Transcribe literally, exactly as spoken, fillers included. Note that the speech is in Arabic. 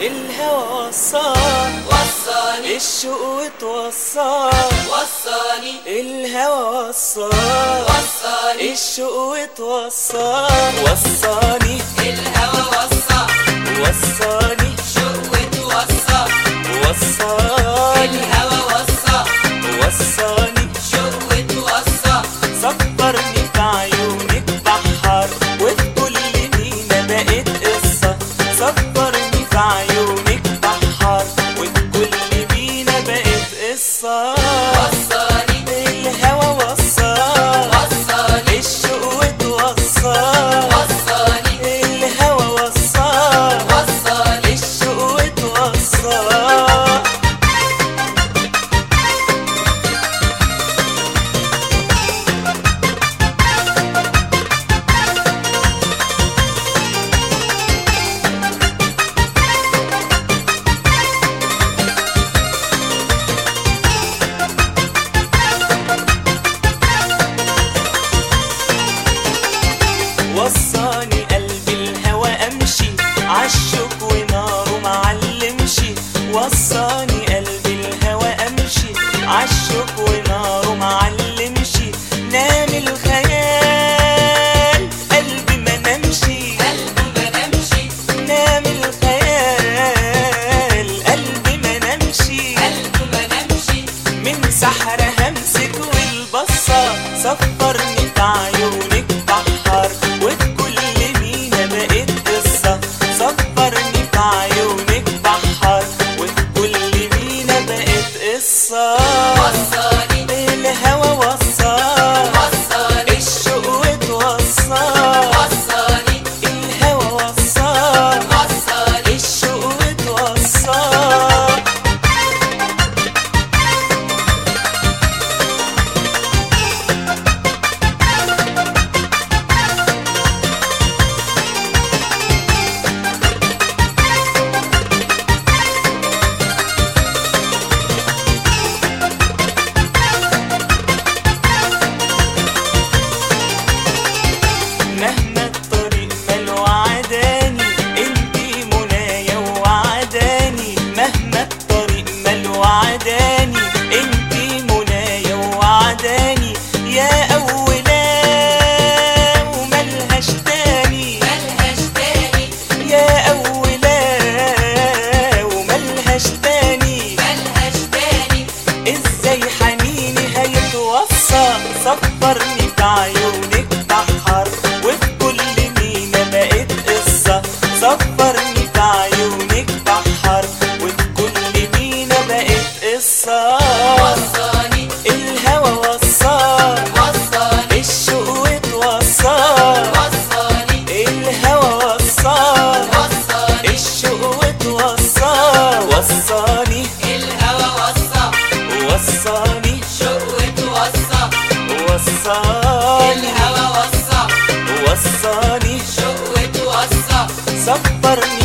الهوى وصاني وصاني الشوق وتوصاني وصاني الهوى وصاني وصاني الشوق وتوصاني وصاني الهوى وصاني وصاني الشوق وتوصاني وصاني الهوى وصاني وصاني الشوق وتوصاني صبرني في عيونك بحر وفي كل مينا بقيت قصة صبرني في عيونك بحر وفي كل مينا بقيت قصة وصاني الهوى وصاني وصاني الشوق وتوصاني وصاني الهوى وصاني وصاني الشوق وتوصاني وصاني قلبي الهوى امشي عالشوق وناره معلمشي وصاني قلبي الهوى امشي عالشوق وناره معلمشي نام الخيال قلبي ما نمشي قلبي ما نمشي نام الخيال قلبي ما نمشي قلبي ما نمشي من سحر همسك والبصة صفرني في عيونك بحر وفي كل مينا بقيت قصة صفرني في عيونك بحر وفي كل مينا بقيت قصة وصاني الهوى وصاني وصاني الشوق وتوصاني وصاني الهوى وصاني وصاني الشوق وتوصاني مهما الطريق مال وعداني انتي منايا وعداني مهما الطريق مال وعداني انتي منايا وعداني يا أولا وملهاش تاني ملهاش تاني يا أولا وملهاش تاني ملهاش تاني ازاي حنيني هيتوصى صبرني في عيونك بحر وفي كل مينا بقيت قصة صبرني في عيونك بحر وفي كل مينا بقيت قصة وصاني الهوى وصاني وصاني الشوق وتوصاني وصاني الهوى وصاني وصاني الشوق وتوصاني وصاني الهوى وصاني وصاني الشوق وتوصاني وصاني الهوى وصاني وصاني الشوق وتوصاني صبرني